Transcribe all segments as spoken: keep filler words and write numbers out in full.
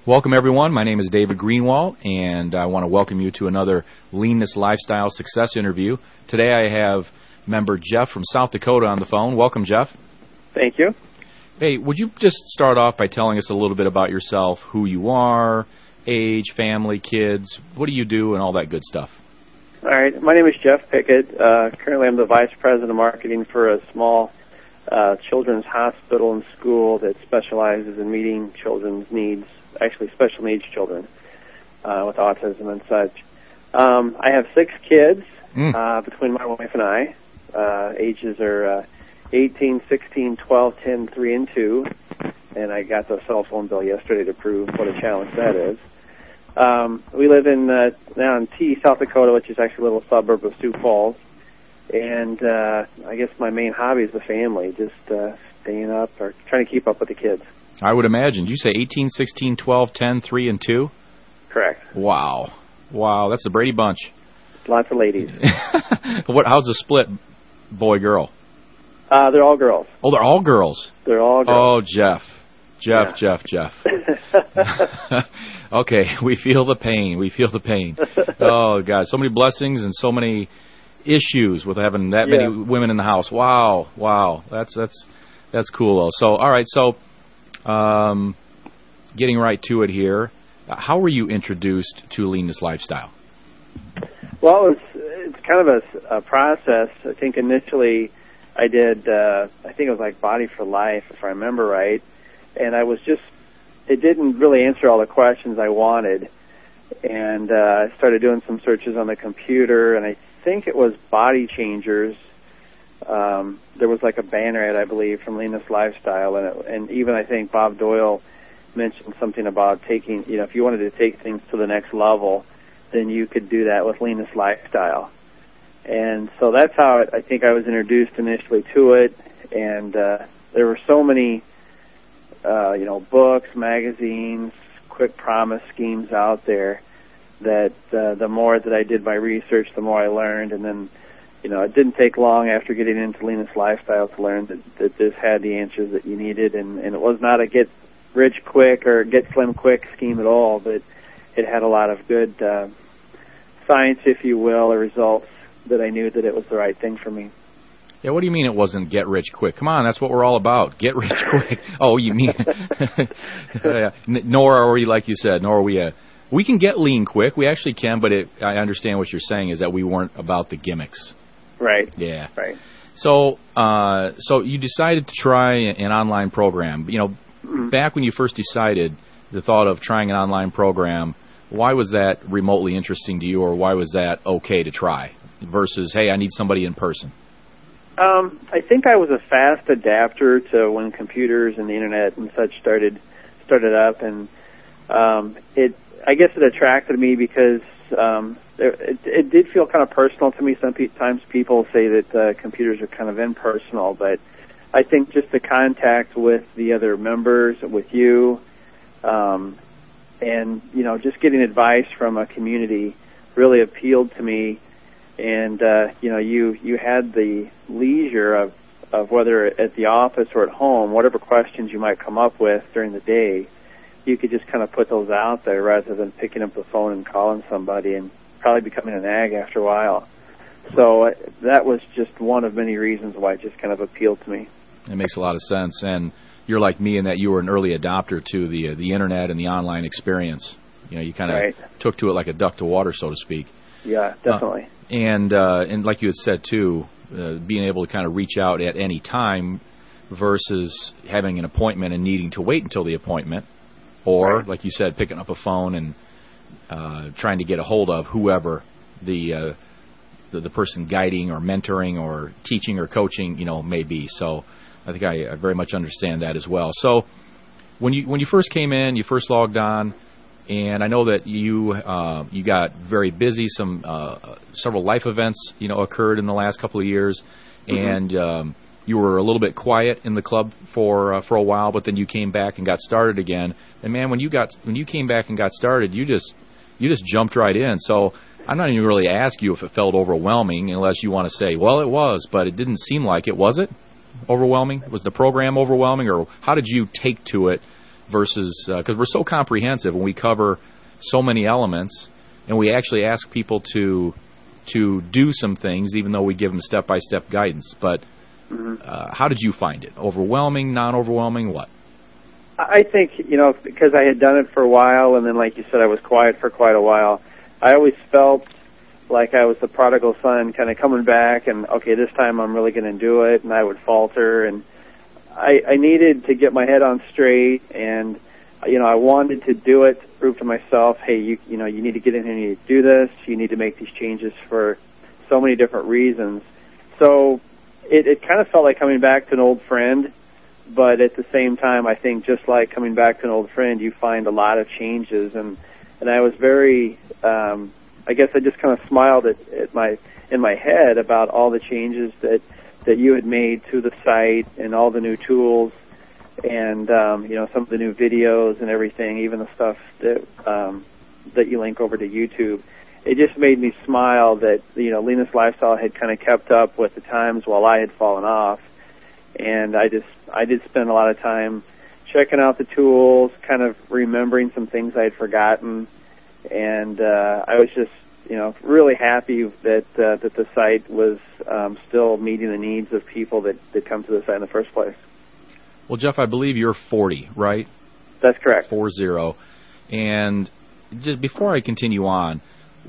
Welcome, everyone. My name is David Greenwald, and I want to welcome you to another Leanness Lifestyle Success interview. Today I have member Jeff from South Dakota on the phone. Welcome, Jeff. Thank you. Hey, would you just start off by telling us a little bit about yourself, who you are, age, family, kids, what do you do, and all that good stuff? All right. My name is Jeff Pickett. Uh, currently, I'm the Vice President of Marketing for a small uh, children's hospital and school that specializes in meeting children's needs, actually special needs children uh, with autism and such. Um, I have six kids mm. uh, between my wife and I. Uh, ages are uh, eighteen, sixteen, twelve, ten, three, and two. And I got the cell phone bill yesterday to prove what a challenge that is. Um, we live in uh, now in T, South Dakota, which is actually a little suburb of Sioux Falls. And uh, I guess my main hobby is the family, just uh, staying up or trying to keep up with the kids. I would imagine. Did you say eighteen, sixteen, twelve, ten, three, and two? Correct. Wow. Wow, that's the Brady Bunch. Lots of ladies. What? How's the split, boy-girl? Uh, they're all girls. Oh, they're all girls? They're all Oh, girls. Jeff. Jeff, yeah. Jeff, Jeff. Okay, we feel the pain. We feel the pain. Oh, God, so many blessings and so many issues with having that yeah. many women in the house. Wow, wow. That's that's that's cool, though. So, all right, so um, getting right to it here, how were you introduced to Leanness Lifestyle? Well, it's, it's kind of a, a process. I think initially I did, uh, I think it was like Body for Life, if I remember right. And I was just, it didn't really answer all the questions I wanted. And uh, I started doing some searches on the computer, and I think it was Body Changers. Um, there was like a banner ad, I believe, from Leanness Lifestyle. And, it, and even I think Bob Doyle mentioned something about taking, you know, if you wanted to take things to the next level, then you could do that with Leanness Lifestyle. And so that's how it, I think I was introduced initially to it. And uh, there were so many Uh, you know, books, magazines, quick promise schemes out there that uh, the more that I did my research, the more I learned. And then, you know, it didn't take long after getting into Leanness Lifestyle to learn that, that this had the answers that you needed. And, and it was not a get rich quick or get slim quick scheme at all, but it had a lot of good uh, science, if you will, or results that I knew that it was the right thing for me. Yeah, what do you mean it wasn't get rich quick? Come on, that's what we're all about. Get rich quick. Oh, you mean, uh, nor are we, like you said, nor are we, uh, we can get lean quick. We actually can, but it, I understand what you're saying is that we weren't about the gimmicks. Right. Yeah. Right. So, uh, so you decided to try an online program. You know, mm-hmm. back when you first decided the thought of trying an online program, why was that remotely interesting to you, or why was that okay to try versus, hey, I need somebody in person? Um, I think I was a fast adapter to when computers and the internet and such started started up, and um, it I guess it attracted me because um, it, it did feel kind of personal to me. Sometimes people say that uh, computers are kind of impersonal, but I think just the contact with the other members, with you, um, and you know, just getting advice from a community really appealed to me. And, uh, you know, you, you had the leisure of, of whether at the office or at home, whatever questions you might come up with during the day, you could just kind of put those out there rather than picking up the phone and calling somebody and probably becoming a nag after a while. So uh, that was just one of many reasons why it just kind of appealed to me. It makes a lot of sense. And you're like me in that you were an early adopter to the, uh, the internet and the online experience. You know, you kind of right. took to it like a duck to water, so to speak. Yeah, definitely. Uh, and uh, and like you had said too, uh, being able to kind of reach out at any time versus having an appointment and needing to wait until the appointment, or right. like you said, picking up a phone and uh, trying to get a hold of whoever the, uh, the the person guiding or mentoring or teaching or coaching, you know, may be. So I think I, I very much understand that as well. So when you when you first came in, you first logged on. And I know that you uh, you got very busy. Some uh, several life events, you know, occurred in the last couple of years, mm-hmm. and um, you were a little bit quiet in the club for uh, for a while. But then you came back and got started again. And man, when you got when you came back and got started, you just you just jumped right in. So I'm not even really ask you if it felt overwhelming, unless you want to say, well, it was, but it didn't seem like it. Was it overwhelming? Was the program overwhelming, or how did you take to it? versus, because uh, we're so comprehensive and we cover so many elements, and we actually ask people to to do some things, even though we give them step-by-step guidance. But mm-hmm. uh, how did you find it? Overwhelming, non-overwhelming, what? I think, you know, because I had done it for a while, and then, like you said, I was quiet for quite a while, I always felt like I was the prodigal son kind of coming back, and, okay, this time I'm really going to do it, and I would falter. And I, I needed to get my head on straight, and, you know, I wanted to do it, to prove to myself, hey, you you know, you need to get in here and you need to do this. You need to make these changes for so many different reasons. So it, it kind of felt like coming back to an old friend, but at the same time, I think just like coming back to an old friend, you find a lot of changes. And, and I was very, um, I guess I just kind of smiled at, at my in my head about all the changes that, that you had made to the site and all the new tools. And, um, you know, some of the new videos and everything, even the stuff that um, that you link over to YouTube. It just made me smile that, you know, Leanest Lifestyle had kind of kept up with the times while I had fallen off. And I just, I did spend a lot of time checking out the tools, kind of remembering some things I had forgotten. And uh, I was just, you know, really happy that uh, that the site was um, still meeting the needs of people that, that come to the site in the first place. Well, Jeff, I believe you're forty, right? That's correct. Four zero. And just before I continue on,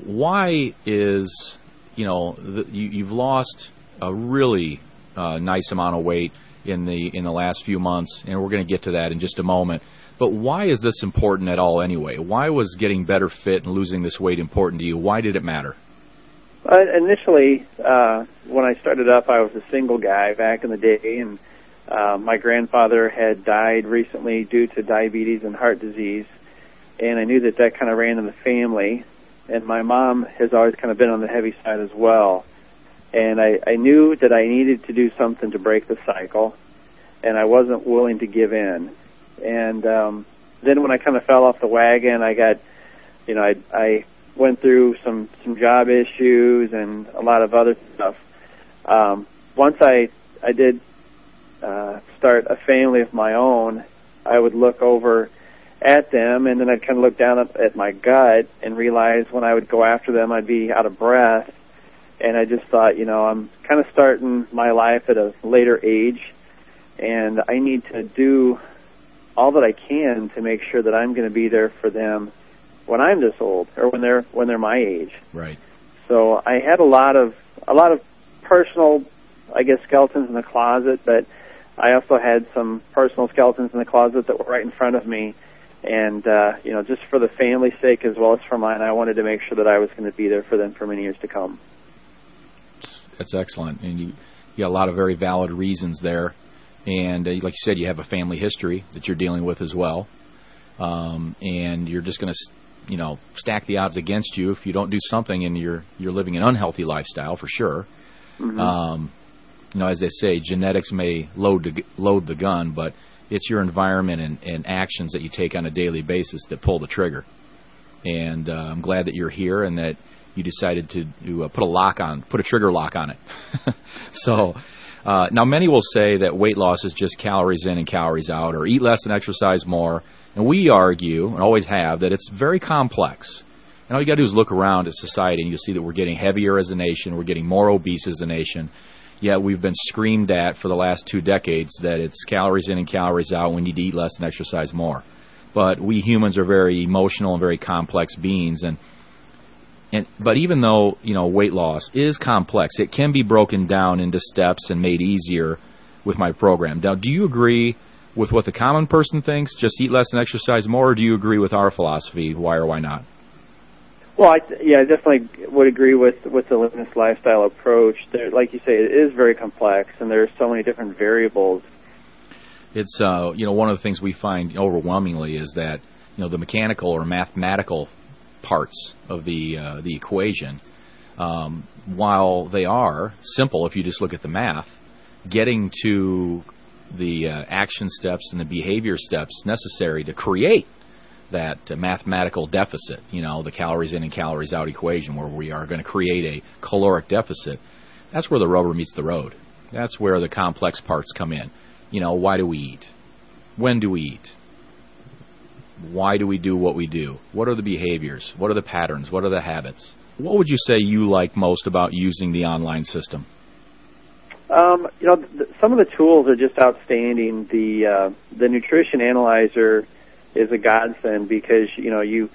why is, you know, the, you, you've lost a really uh, nice amount of weight in the in the last few months, and we're going to get to that in just a moment. But why is this important at all anyway? Why was getting better fit and losing this weight important to you? Why did it matter? Uh, initially, uh, when I started up, I was a single guy back in the day, and Uh, my grandfather had died recently due to diabetes and heart disease, and I knew that that kind of ran in the family, and my mom has always kind of been on the heavy side as well, and I, I knew that I needed to do something to break the cycle, and I wasn't willing to give in. And um, then when I kind of fell off the wagon, I got, you know, I, I went through some, some job issues and a lot of other stuff. Um, once I, I did Uh, start a family of my own, I would look over at them, and then I'd kind of look down at, at my gut and realize when I would go after them, I'd be out of breath. And I just thought, you know, I'm kind of starting my life at a later age, and I need to do all that I can to make sure that I'm going to be there for them when I'm this old, or when they're when they're my age. Right. So I had a lot of a lot of personal, I guess, skeletons in the closet, but I also had some personal skeletons in the closet that were right in front of me. And, uh, you know, just for the family's sake as well as for mine, I wanted to make sure that I was going to be there for them for many years to come. That's excellent. And you, you got a lot of very valid reasons there. And uh, like you said, you have a family history that you're dealing with as well. Um, and you're just going to, you know, stack the odds against you if you don't do something, and you're, you're living an unhealthy lifestyle for sure. Mm-hmm. Um, You know, as they say, genetics may load the, load the gun, but it's your environment and, and actions that you take on a daily basis that pull the trigger. And uh, I'm glad that you're here and that you decided to, to uh, put a lock on, put a trigger lock on it. So uh, now many will say that weight loss is just calories in and calories out, or eat less and exercise more. And we argue, and always have, that it's very complex. And all you got to do is look around at society, and you'll see that we're getting heavier as a nation, we're getting more obese as a nation. Yet we've been screamed at for the last two decades that it's calories in and calories out. We need to eat less and exercise more. But we humans are very emotional and very complex beings. And and but even though, you know, weight loss is complex, it can be broken down into steps and made easier with my program. Now, do you agree with what the common person thinks, just eat less and exercise more, or do you agree with our philosophy, why or why not? Well, I, yeah, I definitely would agree with with the Leanest Lifestyle approach. There, like you say, it is very complex, and there are so many different variables. It's uh, you know, one of the things we find overwhelmingly is that, you know, the mechanical or mathematical parts of the uh, the equation, um, while they are simple if you just look at the math, getting to the uh, action steps and the behavior steps necessary to create that uh, mathematical deficit, you know, the calories in and calories out equation, where we are going to create a caloric deficit, that's where the rubber meets the road. That's where the complex parts come in. You know, why do we eat? When do we eat? why do we do what we do? What are the behaviors? What are the patterns? What are the habits? What would you say you like most about using the online system? Um, you know, th- some of the tools are just outstanding. The uh, the nutrition analyzer is a godsend because you know you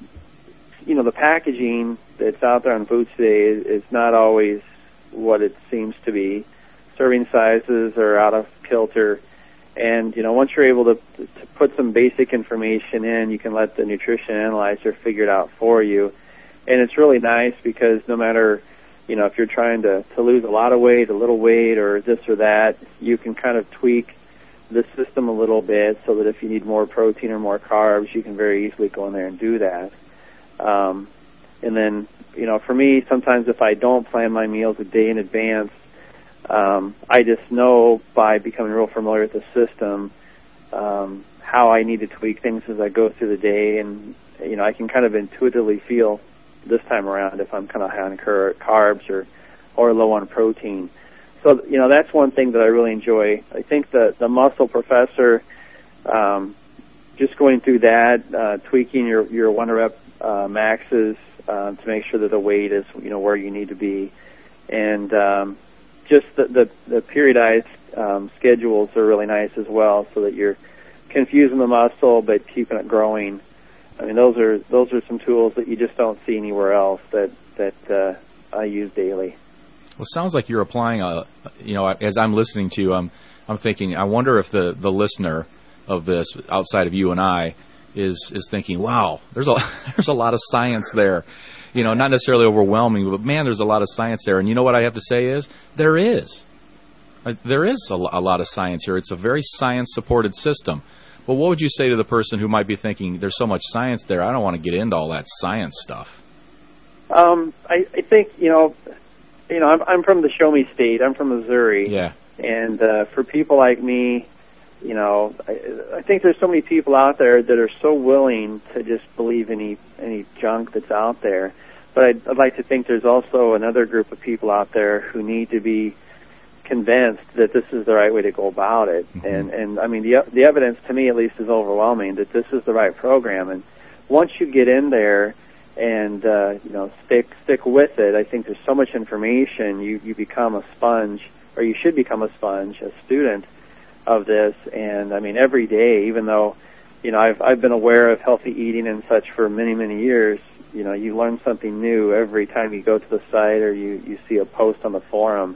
you know the packaging that's out there on foods today is, is not always what it seems to be. Serving sizes are out of kilter, and you know once you're able to, to put some basic information in, you can let the nutrition analyzer figure it out for you. And it's really nice because no matter, you know, if you're trying to, to lose a lot of weight, a little weight, or this or that, you can kind of tweak the system a little bit so that if you need more protein or more carbs, you can very easily go in there and do that. Um, and then, you know, for me, sometimes if I don't plan my meals a day in advance, um, I just know by becoming real familiar with the system um, how I need to tweak things as I go through the day. And, you know, I can kind of intuitively feel this time around if I'm kind of high on carbs or or low on protein. So, you know, that's one thing that I really enjoy. I think the, the Muscle Professor, um, just going through that, uh, tweaking your, your one rep uh, maxes uh, to make sure that the weight is, you know, where you need to be. And um, just the, the, the periodized um, schedules are really nice as well so that you're confusing the muscle but keeping it growing. I mean, those are those are some tools that you just don't see anywhere else that that uh, I use daily. Well, it sounds like you're applying a, you know, as I'm listening to you, I'm I'm thinking, I wonder if the, the listener of this, outside of you and I, is is thinking, wow, there's a there's a lot of science there, you know, not necessarily overwhelming, but man, there's a lot of science there. And you know what I have to say is, there is, there is a, a lot of science here. It's a very science-supported system. Well, what would you say to the person who might be thinking, there's so much science there, I don't want to get into all that science stuff? Um, I, I think, you know, you know, I'm, I'm from the Show Me State. I'm from Missouri. Yeah. And uh, for people like me, you know, I, I think there's so many people out there that are so willing to just believe any any junk that's out there. But I'd, I'd like to think there's also another group of people out there who need to be convinced that this is the right way to go about it. Mm-hmm. And, and I mean, the the evidence to me at least is overwhelming that this is the right program. And once you get in there and, uh, you know, stick stick with it, I think there's so much information, you, you become a sponge, or you should become a sponge, a student of this. And, I mean, every day, even though, you know, I've, I've been aware of healthy eating and such for many, many years, you know, you learn something new every time you go to the site or you, you see a post on the forum.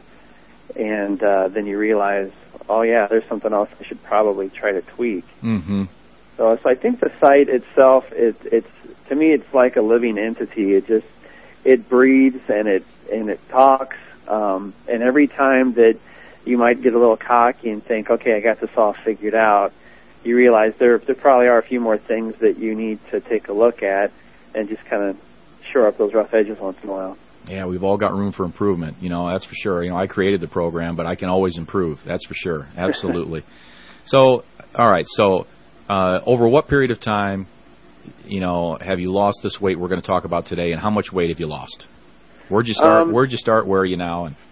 And uh, then you realize, oh, yeah, there's something else I should probably try to tweak. Mm-hmm. So, so I think the site itself, it, it's to me, it's like a living entity. It just, it breathes and it and it talks. Um, and every time that you might get a little cocky and think, okay, I got this all figured out, you realize there there probably are a few more things that you need to take a look at and just kind of shore up those rough edges once in a while. Yeah, we've all got room for improvement, you know, that's for sure. You know, I created the program, but I can always improve, that's for sure, absolutely. So, all right, so uh, over what period of time, you know, have you lost this weight we're going to talk about today, and how much weight have you lost? Where'd you start? Um, Where'd you start? Where are you now? And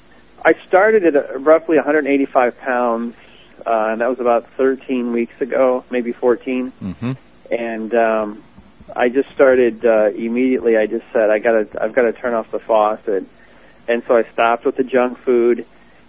I started at uh, roughly one hundred eighty-five pounds, uh, and that was about thirteen weeks ago, maybe fourteen. Mm-hmm. And um, I just started uh, immediately. I just said, I gotta, I've got to turn off the faucet, and so I stopped with the junk food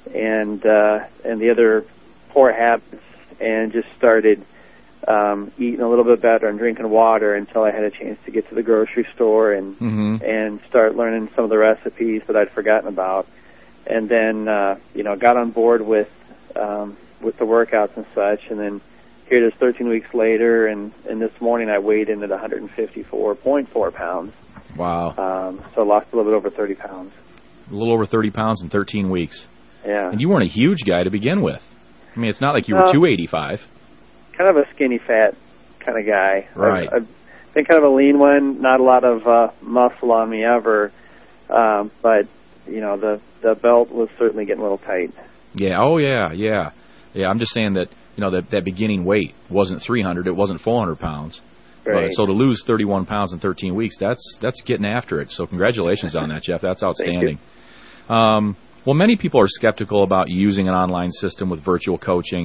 and uh, and the other poor habits, and just started um, eating a little bit better and drinking water until I had a chance to get to the grocery store and mm-hmm. and start learning some of the recipes that I'd forgotten about, and then uh, you know got on board with um, with the workouts and such, and then. Here it is thirteen weeks later, and, and this morning I weighed in at one hundred fifty-four point four pounds. Wow. Um, so I lost a little bit over thirty pounds. A little over thirty pounds in thirteen weeks. Yeah. And you weren't a huge guy to begin with. I mean, it's not like you were uh, two eighty-five. Kind of a skinny, fat kind of guy. Right. I've, I've been kind of a lean one, not a lot of uh, muscle on me ever, um, but, you know, the, the belt was certainly getting a little tight. Yeah, oh yeah, yeah. Yeah, I'm just saying that, you know, that, that beginning weight wasn't three hundred, it wasn't four hundred pounds. Right. But, so to lose thirty-one pounds in thirteen weeks, that's that's getting after it. So congratulations on that, Jeff. That's outstanding. Um, well, many people are skeptical about using an online system with virtual coaching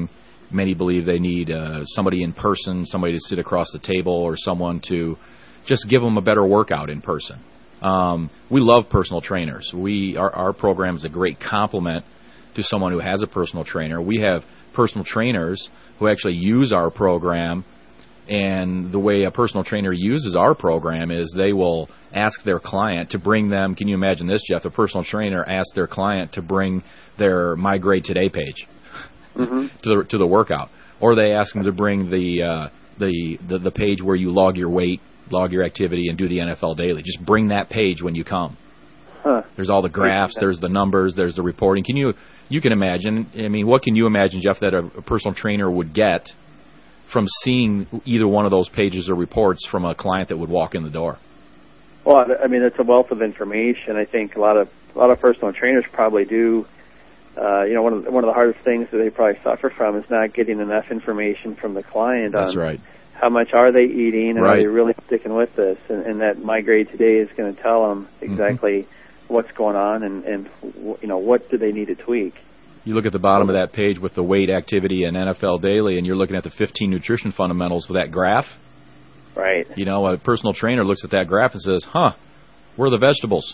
Many believe they need uh, somebody in person, somebody to sit across the table, or someone to just give them a better workout in person. Um, we love personal trainers. We our, our program is a great complement to someone who has a personal trainer. We have personal trainers who actually use our program, and the way a personal trainer uses our program is they will ask their client to bring them, can you imagine this, Jeff? A personal trainer asks their client to bring their My Grade Today page mm-hmm. to the to the workout, or they ask them to bring the, uh, the the the page where you log your weight, log your activity, and do the N F L Daily. Just bring that page when you come. Huh. There's all the graphs, there's the numbers, there's the reporting. Can you you can imagine? I mean, what can you imagine, Jeff, that a, a personal trainer would get from seeing either one of those pages or reports from a client that would walk in the door? Well, I mean, it's a wealth of information. I think a lot of a lot of personal trainers probably do. Uh, you know, one of the, one of the hardest things that they probably suffer from is not getting enough information from the client. That's on right. How much are they eating, and right. are they really sticking with this? And, and that My Grade Today is going to tell them exactly mm-hmm. what's going on, and, and you know, what do they need to tweak. You look at the bottom of that page with the weight, activity, and N F L Daily, and you're looking at the fifteen nutrition fundamentals with that graph. Right. You know, a personal trainer looks at that graph and says, huh, where are the vegetables?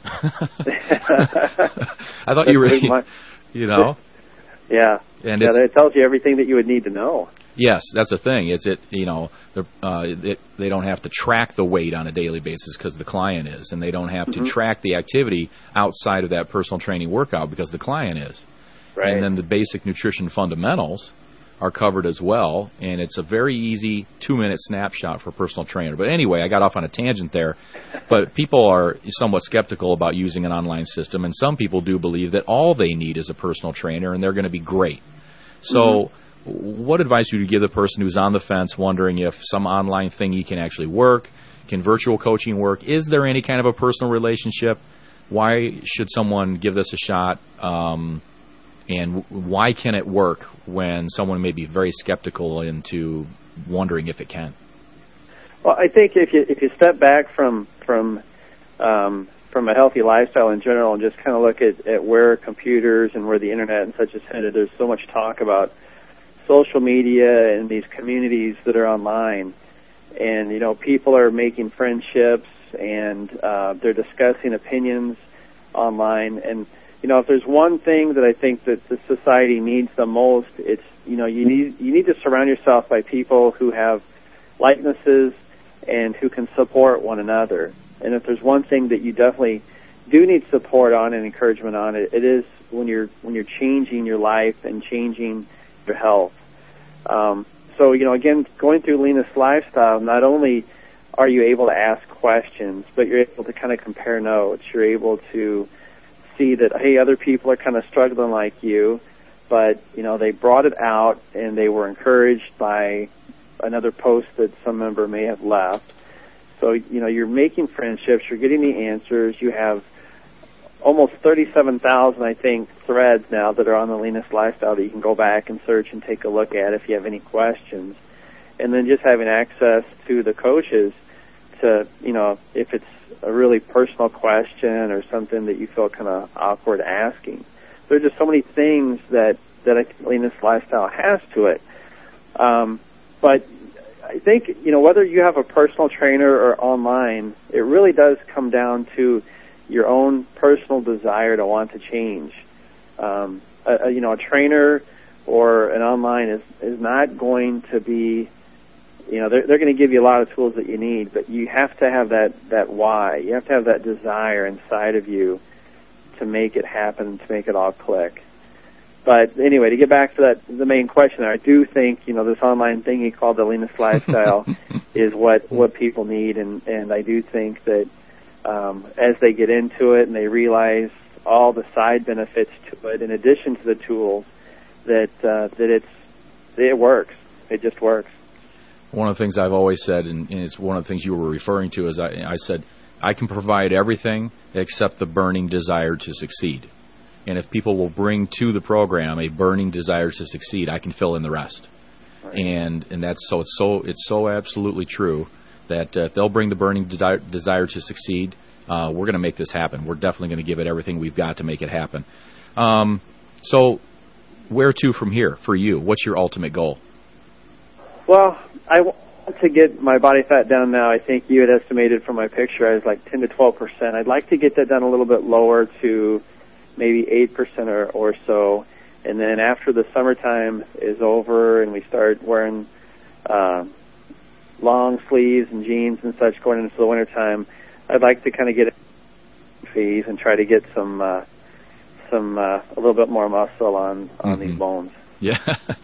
I thought you were, you know. Yeah. And yeah, it's, it tells you everything that you would need to know. Yes, that's the thing. It's it, you know, uh, it, they don't have to track the weight on a daily basis because the client is, and they don't have mm-hmm. to track the activity outside of that personal training workout because the client is. Right. And then the basic nutrition fundamentals are covered as well, and it's a very easy two-minute snapshot for a personal trainer. But anyway, I got off on a tangent there. But people are somewhat skeptical about using an online system, and some people do believe that all they need is a personal trainer, and they're going to be great. So mm-hmm. what advice would you give the person who's on the fence wondering if some online thingy can actually work? Can virtual coaching work? Is there any kind of a personal relationship? Why should someone give this a shot? Um, and why can it work when someone may be very skeptical into wondering if it can? Well, I think if you if you step back from from um, from a healthy lifestyle in general and just kind of look at, at where computers and where the internet and such is headed, there's so much talk about social media and these communities that are online. And, you know, people are making friendships and uh, they're discussing opinions online. And, you know, if there's one thing that I think that the society needs the most, it's, you know, you need you need to surround yourself by people who have likenesses and who can support one another. And if there's one thing that you definitely do need support on and encouragement on, it, it is when you're when you're changing your life and changing your health. Um, so, you know, again, going through Leanest Lifestyle, not only are you able to ask questions, but you're able to kind of compare notes. You're able to see that, hey, other people are kind of struggling like you, but, you know, they brought it out and they were encouraged by another post that some member may have left. So, you know, you're making friendships, you're getting the answers. You have almost thirty-seven thousand, I think, threads now that are on the Leanest Lifestyle that you can go back and search and take a look at if you have any questions. And then just having access to the coaches to, you know, if it's a really personal question or something that you feel kind of awkward asking. There are just so many things that, that I think Leanest Lifestyle has to it. Um, but I think, you know, whether you have a personal trainer or online, it really does come down to your own personal desire to want to change. Um, a, a, you know, a trainer or an online is, is not going to be, you know, they're, they're going to give you a lot of tools that you need, but you have to have that, that why. You have to have that desire inside of you to make it happen, to make it all click. But anyway, to get back to that, the main question, I do think, you know, this online thingy called the Leanest Lifestyle is what, what people need, and, and I do think that um, as they get into it and they realize all the side benefits to it, in addition to the tools, that uh, that it's it works. It just works. One of the things I've always said, and, and it's one of the things you were referring to, is I, I said, I can provide everything except the burning desire to succeed. And if people will bring to the program a burning desire to succeed, I can fill in the rest. Right. And and that's so it's so it's so absolutely true that uh, if they'll bring the burning desire, desire to succeed, uh, we're going to make this happen. We're definitely going to give it everything we've got to make it happen. Um, so where to from here for you? What's your ultimate goal? Well, I want to get my body fat down now. I think you had estimated from my picture I was like ten to twelve percent. I'd like to get that down a little bit lower to maybe eight percent or, or so. And then after the summertime is over and we start wearing uh, long sleeves and jeans and such going into the wintertime, I'd like to kind of get fees and try to get some uh, some uh, a little bit more muscle on, on mm-hmm. these bones. Yeah,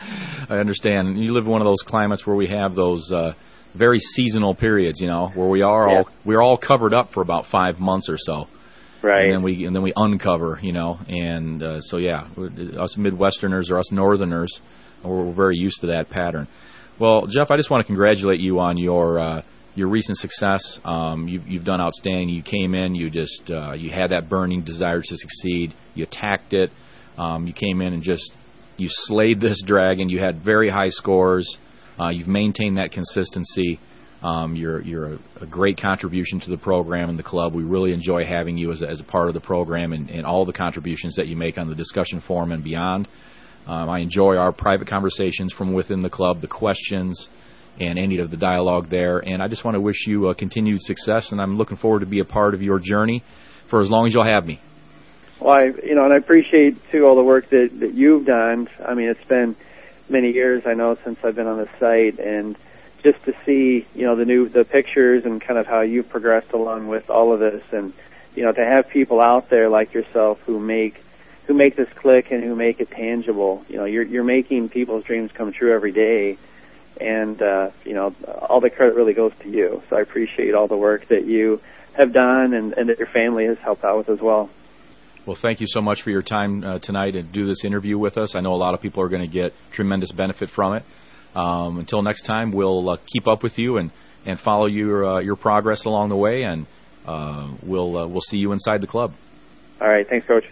I understand. You live in one of those climates where we have those uh, very seasonal periods, you know, where we are yeah. all we're all covered up for about five months or so. Right. And then we and then we uncover, you know, and uh, so yeah, us Midwesterners or us Northerners, we're, we're very used to that pattern. Well, Jeff, I just want to congratulate you on your uh, your recent success. Um, you've you've done outstanding. You came in, you just uh, you had that burning desire to succeed. You attacked it. Um, you came in and just you slayed this dragon. You had very high scores. Uh, you've maintained that consistency. Um, you're you're a, a great contribution to the program and the club. We really enjoy having you as a, as a part of the program and, and all the contributions that you make on the discussion forum and beyond. Um, I enjoy our private conversations from within the club, the questions, and any of the dialogue there. And I just want to wish you a continued success, and I'm looking forward to be a part of your journey for as long as you'll have me. Well, I, you know, and I appreciate, too, all the work that, that you've done. I mean, it's been many years, I know, since I've been on the site, and just to see, you know, the new, the pictures and kind of how you've progressed along with all of this, and, you know, to have people out there like yourself who make, who make this click and who make it tangible. You know, you're, you're making people's dreams come true every day, and, uh, you know, all the credit really goes to you. So I appreciate all the work that you have done and, and that your family has helped out with as well. Well, thank you so much for your time uh, tonight and do this interview with us. I know a lot of people are going to get tremendous benefit from it. Um, until next time, we'll uh, keep up with you and, and follow your uh, your progress along the way, and uh, we'll uh, we'll see you inside the club. All right, thanks, Coach.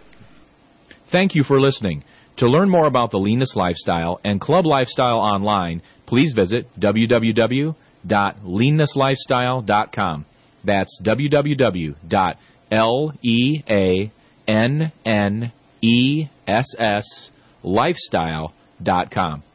Thank you for listening. To learn more about the Leanness Lifestyle and Club Lifestyle online, please visit w w w dot leanness lifestyle dot com. That's w w w dot leanness lifestyle dot com.